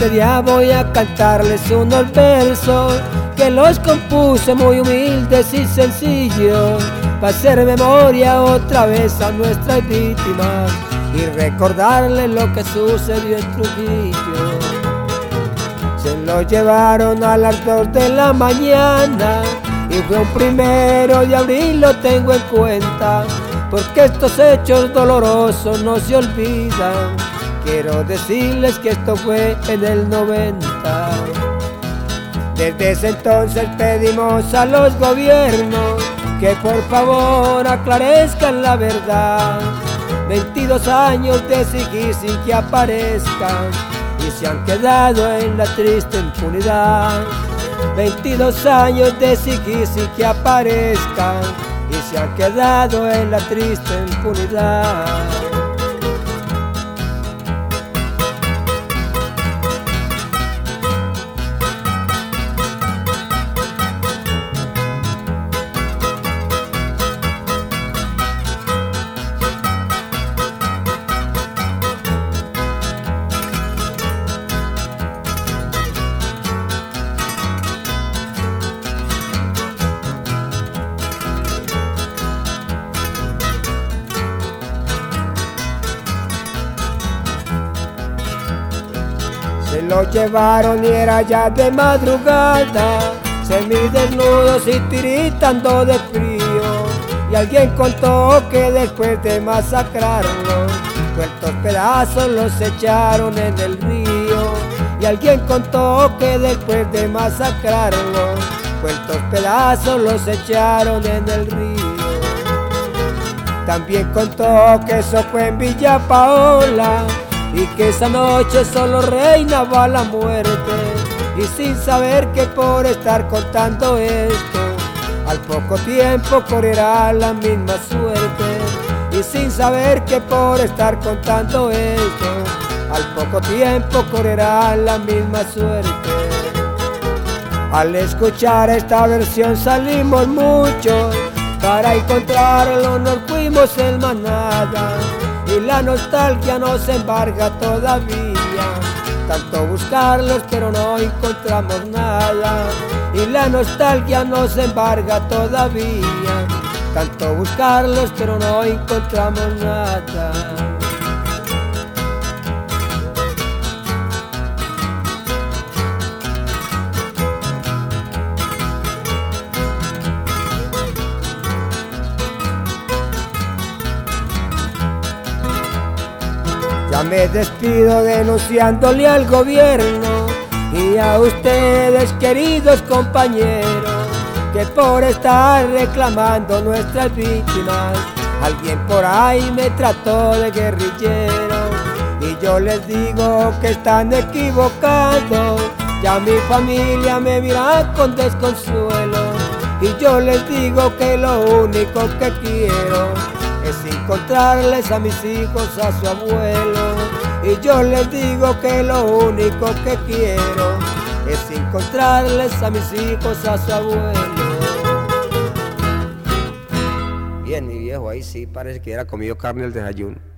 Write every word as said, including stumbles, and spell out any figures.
Este día voy a cantarles unos versos que los compuse muy humildes y sencillos, para hacer memoria otra vez a nuestras víctimas y recordarles lo que sucedió en Trujillo. Se lo llevaron a las dos de la mañana y fue un primero de abril, lo tengo en cuenta, porque estos hechos dolorosos no se olvidan. Quiero decirles que esto fue en el noventa. Desde ese entonces pedimos a los gobiernos que por favor aclarezcan la verdad. veintidós años de exigir sin que aparezcan y se han quedado en la triste impunidad. veintidós años de exigir sin que aparezcan y se han quedado en la triste impunidad. Se lo llevaron y era ya de madrugada, semidesnudos y tiritando de frío. Y alguien contó que después de masacrarlos, sueltos pedazos los echaron en el río. Y alguien contó que después de masacrarlos, sueltos pedazos los echaron en el río. También contó que eso fue en Villa Paola y que esa noche solo reinaba la muerte, y sin saber que por estar contando esto al poco tiempo correrá la misma suerte. Y sin saber que por estar contando esto al poco tiempo correrá la misma suerte. Al escuchar esta versión salimos muchos, para encontrarlo nos fuimos en manada, y la nostalgia nos embarga todavía, tanto buscarlos pero no encontramos nada. Y la nostalgia nos embarga todavía, tanto buscarlos pero no encontramos nada. Ya me despido denunciándole al gobierno y a ustedes, queridos compañeros, que por estar reclamando nuestras víctimas, alguien por ahí me trató de guerrillero. Y yo les digo que están equivocados, ya mi familia me mira con desconsuelo. Y yo les digo que lo único que quiero es encontrarles a mis hijos, a su abuelo. Y yo les digo que lo único que quiero es encontrarles a mis hijos, a su abuelo. Bien, mi viejo, ahí sí parece que hubiera comido carne al desayuno.